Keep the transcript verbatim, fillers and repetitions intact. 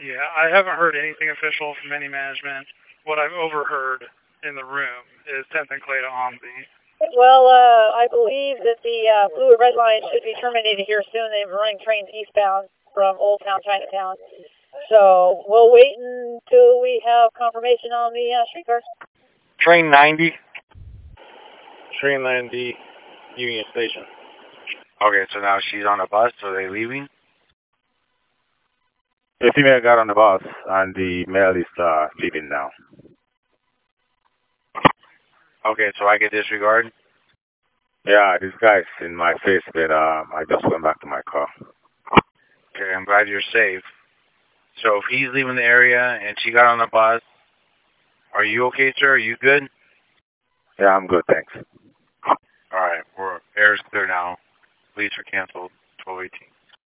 Yeah, I haven't heard anything official from any management. What I've overheard in the room is tenth and Clay to Omzi. Well, uh, I believe that the uh, blue and red line should be terminated here soon. They're running trains eastbound from Old Town, Chinatown. So we'll wait until we have confirmation on the uh, streetcars. Train ninety. Train ninety, Union Station. Okay, so now she's on a bus. Are they leaving? The female got on the bus, and the male is uh, leaving now. Okay, so I get disregard? Yeah, this guy's in my face, but um, I just went back to my car. Okay, I'm glad you're safe. So if he's leaving the area and she got on the bus, are you okay, sir? Are you good? Yeah, I'm good, thanks. All right, we're air's clear now. Police are canceled. twelve eighteen.